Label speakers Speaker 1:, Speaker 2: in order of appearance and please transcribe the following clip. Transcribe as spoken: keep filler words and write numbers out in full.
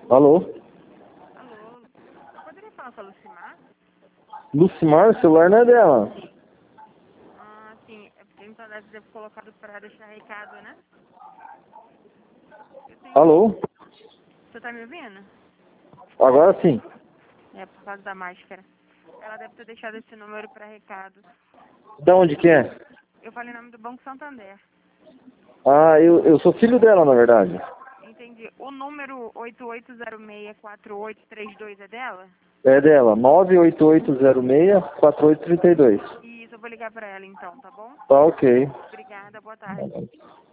Speaker 1: Alô?
Speaker 2: Alô, eu poderia falar com a Lucimar?
Speaker 1: Lucimar, o celular não é dela.
Speaker 2: Ah, sim, é porque então deve ter colocado para deixar recado, né? Eu tenho...
Speaker 1: Alô?
Speaker 2: Você tá me ouvindo?
Speaker 1: Agora sim.
Speaker 2: É, por causa da máscara. Ela deve ter deixado esse número para recado.
Speaker 1: Da onde que é?
Speaker 2: Eu falei o nome do Banco Santander.
Speaker 1: Ah, eu, eu sou filho dela, na verdade.
Speaker 2: Entendi. O número oito oito zero seis quatro oito três dois é dela?
Speaker 1: É dela, nove oito oito zero seis quatro oito três dois.
Speaker 2: Isso, eu vou ligar para ela então, tá bom?
Speaker 1: Tá ok.
Speaker 2: Obrigada, boa tarde.